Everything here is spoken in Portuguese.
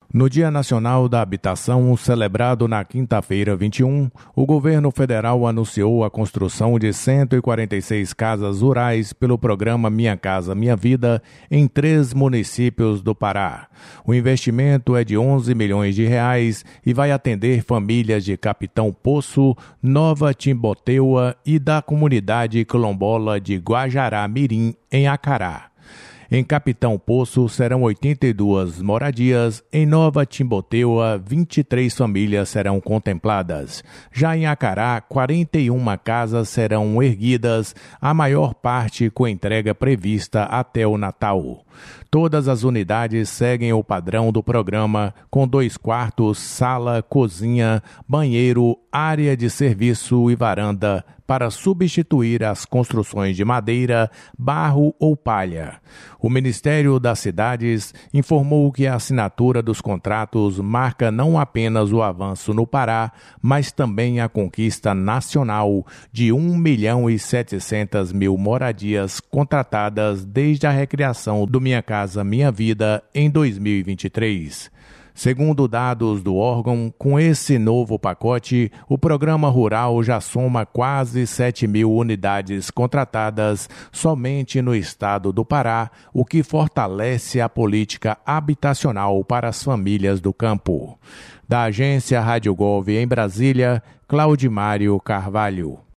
No Dia Nacional da Habitação, celebrado na quinta-feira 21, o governo federal anunciou a construção de 146 casas rurais pelo programa Minha Casa Minha Vida em 3 municípios do Pará. O investimento é de R$11 milhões e vai atender famílias de Capitão Poço, Nova Timboteua e da comunidade quilombola de Guajará Mirim, em Acará. Em Capitão Poço serão 82 moradias, em Nova Timboteua 23 famílias serão contempladas. Já em Acará, 41 casas serão erguidas, a maior parte com entrega prevista até o Natal. Todas as unidades seguem o padrão do programa, com 2 quartos, sala, cozinha, banheiro, área de serviço e varanda, para substituir as construções de madeira, barro ou palha. O Ministério das Cidades informou que a assinatura dos contratos marca não apenas o avanço no Pará, mas também a conquista nacional de 1.700.000 moradias contratadas desde a recriação do Minha Casa Minha Vida em 2023. Segundo dados do órgão, com esse novo pacote, o programa rural já soma quase 7.000 unidades contratadas somente no estado do Pará, o que fortalece a política habitacional para as famílias do campo. Da agência Rádio Gov em Brasília, Claudimário Carvalho.